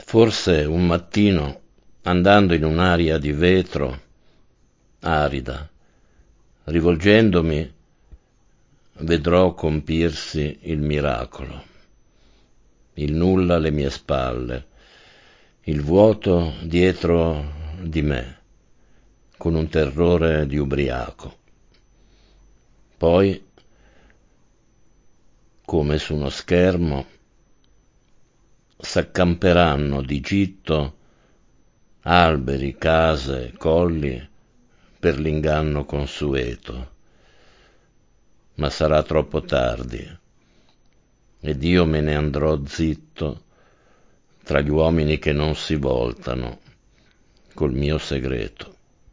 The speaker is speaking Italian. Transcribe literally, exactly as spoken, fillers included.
Forse un mattino, andando in un'aria di vetro arida, rivolgendomi, vedrò compirsi il miracolo, il nulla alle mie spalle, il vuoto dietro di me, con un terrore di ubriaco. Poi, come su uno schermo, s'accamperanno di gitto alberi, case, colli per l'inganno consueto. Ma sarà troppo tardi ed io me ne andrò zitto tra gli uomini che non si voltano col mio segreto.